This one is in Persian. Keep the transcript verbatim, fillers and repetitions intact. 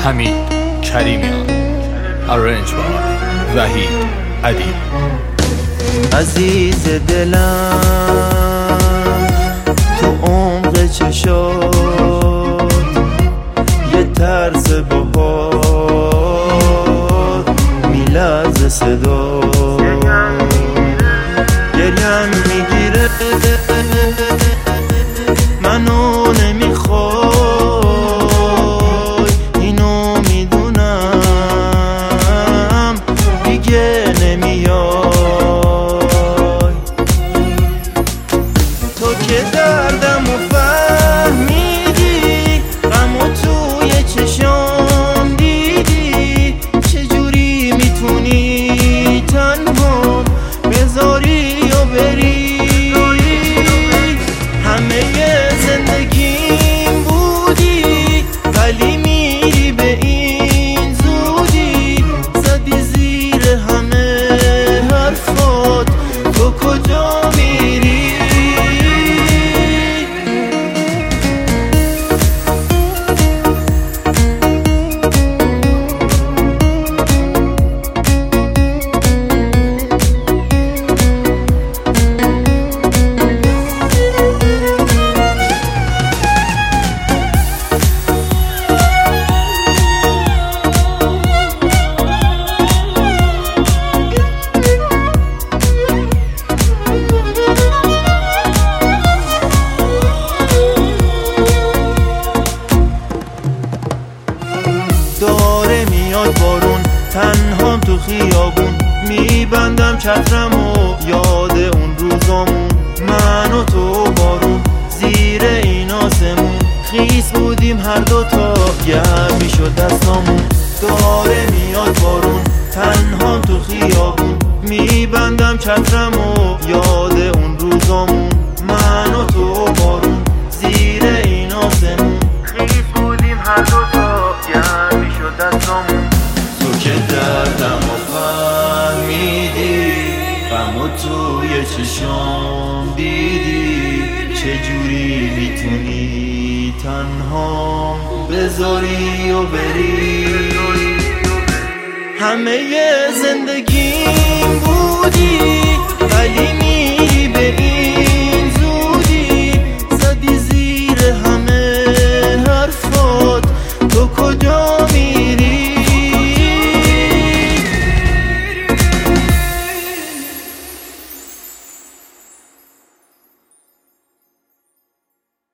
حمید کریمیان. ارنج بای وحید ادیب. عزیز دلم تو عمق چشات یه طرز بهار میلرزه صدا، گریم میگیره منو نمیخوای، اینو میدونم دیگه نمیای. تو که دردمو فهمیدی، غمو توی چشام دیدی، چجوری میتونی تنها بذاری و بری؟ همه زندگیم بودی ولی میری به این زودی، زدی زیر همه حرفات، تو کجا میری؟ داره میاد بارون، تنهام تو خیابون، میبندم چترمو یاد اون روزامون، من و تو بارون زیر این آسمون، خیس بودیم هر دوتا گرم میشد دستامون. داره میاد بارون، تنهام تو خیابون، میبندم چترمو یاد اون روزامون، من و تو بارون زیر این آسمون، خیس بودیم هر دوتا گرم میشد دستامون. تو که دردمو فهمیدی، غمو توی چشام دیدی، چجوری میتونی تنها بذاری و بری؟ همه زندگیم بودی ولی